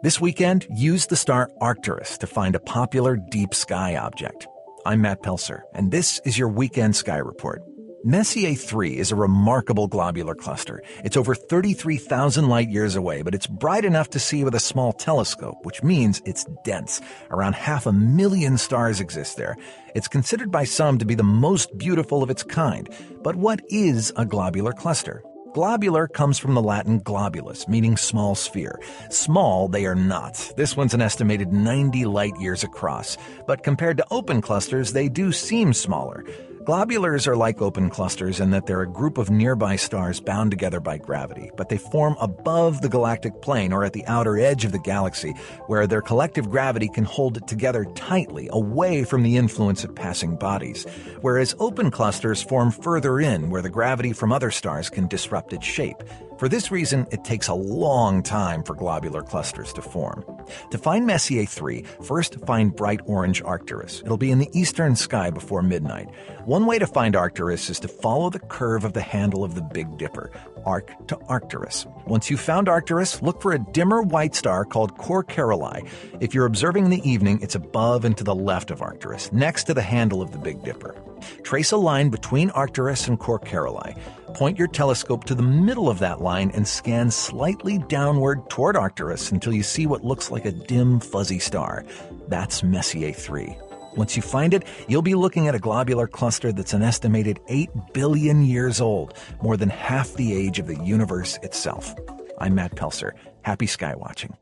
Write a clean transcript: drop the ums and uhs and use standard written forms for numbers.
This weekend, use the star Arcturus to find a popular deep sky object. I'm Matt Pelser, and this is your Weekend Sky Report. Messier 3 is a remarkable globular cluster. It's over 33,000 light-years away, but it's bright enough to see with a small telescope, which means it's dense. Around 500,000 stars exist there. It's considered by some to be the most beautiful of its kind. But what is a globular cluster? Globular comes from the Latin globulus, meaning small sphere. Small, they are not. This one's an estimated 90 light-years across. But compared to open clusters, they do seem smaller. Globulars are like open clusters in that they're a group of nearby stars bound together by gravity, but they form above the galactic plane or at the outer edge of the galaxy, where their collective gravity can hold it together tightly, away from the influence of passing bodies. Whereas open clusters form further in, where the gravity from other stars can disrupt its shape. For this reason, it takes a long time for globular clusters to form. To find Messier 3, first find bright orange Arcturus. It'll be in the eastern sky before midnight. One way to find Arcturus is to follow the curve of the handle of the Big Dipper, arc to Arcturus. Once you've found Arcturus, look for a dimmer white star called Cor Caroli. If you're observing in the evening, it's above and to the left of Arcturus, next to the handle of the Big Dipper. Trace a line between Arcturus and Cor Caroli. Point your telescope to the middle of that line and scan slightly downward toward Arcturus until you see what looks like a dim, fuzzy star. That's Messier 3. Once you find it, you'll be looking at a globular cluster that's an estimated 8 billion years old, more than half the age of the universe itself. I'm Matt Pelser. Happy sky watching.